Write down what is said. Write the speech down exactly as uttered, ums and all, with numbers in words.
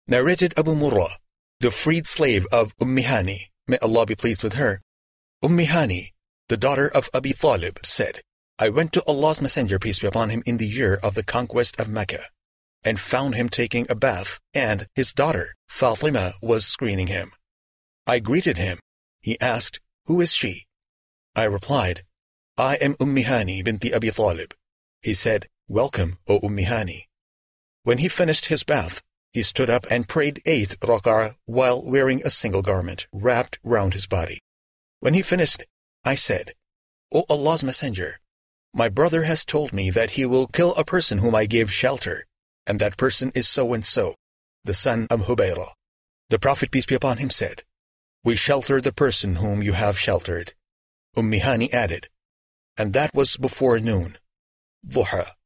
Narrated Abu Murrah, the freed slave of Ummi Hani, may Allah be pleased with her. Ummi Hani, the daughter of Abi Talib, said, I went to Allah's Messenger, peace be upon him, in the year of the conquest of Mecca, and found him taking a bath, and his daughter, Fatima, was screening him. I greeted him. He asked, Who is she? I replied, I am Ummi Hani binti Abi Talib. He said, Welcome, O Ummi Hani. When he finished his bath, he stood up and prayed eight rak'ah while wearing a single garment wrapped round his body. When he finished, I said, O Allah's Messenger, my brother has told me that he will kill a person whom I gave shelter, and that person is so-and-so, the son of Hubayra. The Prophet, peace be upon him, said, We shelter the person whom you have sheltered. Ummi Hani added, And that was before noon, Dhuha.